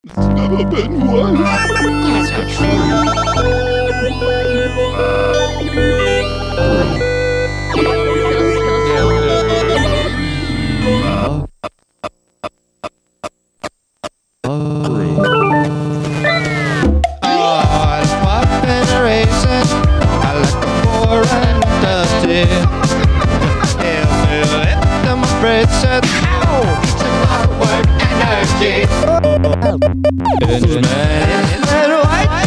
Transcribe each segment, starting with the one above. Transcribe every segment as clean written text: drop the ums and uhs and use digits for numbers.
Never been one. That's not Said, ow, it's a hard energy. Little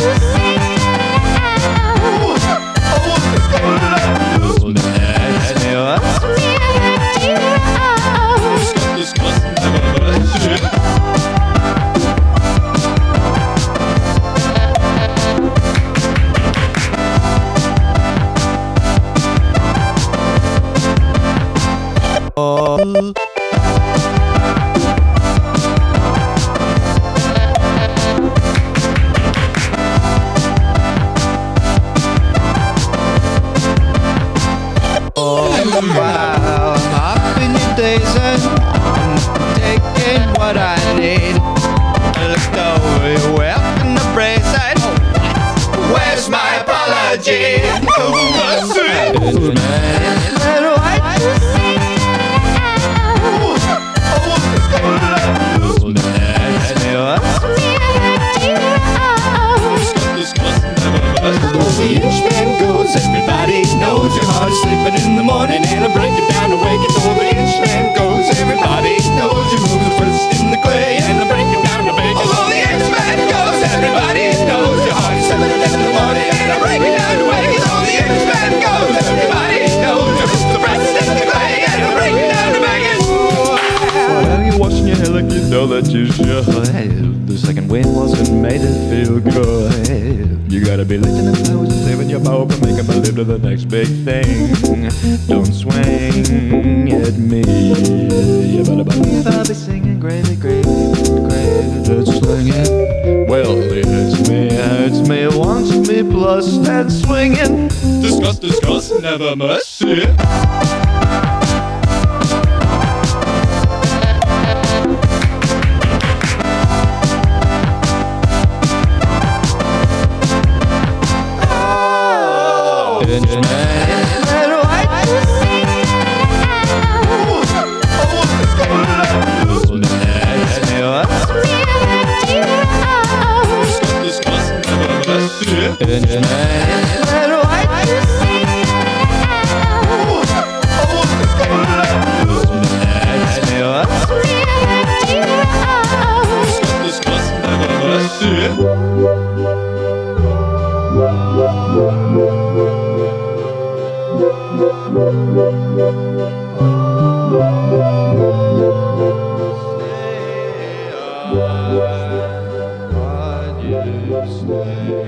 Wow, I'm up in your days and I'm taking what I need. Look over your wealth in the bracelet. Where's my apology? Little white the inchman goes, everybody knows your heart is sleeping in the morning and I break it down to wake it. Oh, the inchman goes, everybody knows your moves are first in the clay and I break it down to bake it. Oh, the inchman goes, everybody knows your heart is sleeping in the morning and I break it down to wake it. Oh, the inchman goes, everybody knows your moves are first in the clay and I break it down to bake it. Well, you're washing your hair like you know that you should. The second wind wasn't made to feel good. You gotta be lifting the clothes and saving your power for making believe to the next big thing. Don't swing at me. I'll be singing gravy, gravy, gravy. Let's sling it. Well, it's me, wants me plus and swinging. Discuss, discuss, never mercy. Stay